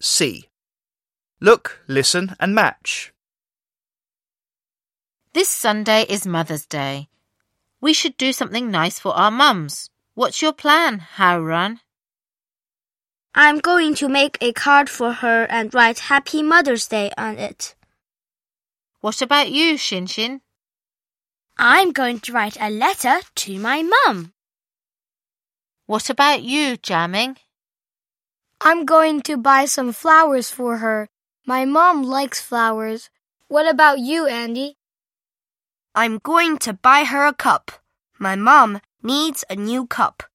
C. Look, listen and match. This Sunday is Mother's Day. We should do something nice for our mums. What's your plan, Howran? I'm going to make a card for her and write Happy Mother's Day on it. What about you, Shinshin? I'm going to write a letter to my mum. What about you, Jamming? I'm going to buy some flowers for her. My mom likes flowers. What about you, Andy? I'm going to buy her a cup. My mom needs a new cup.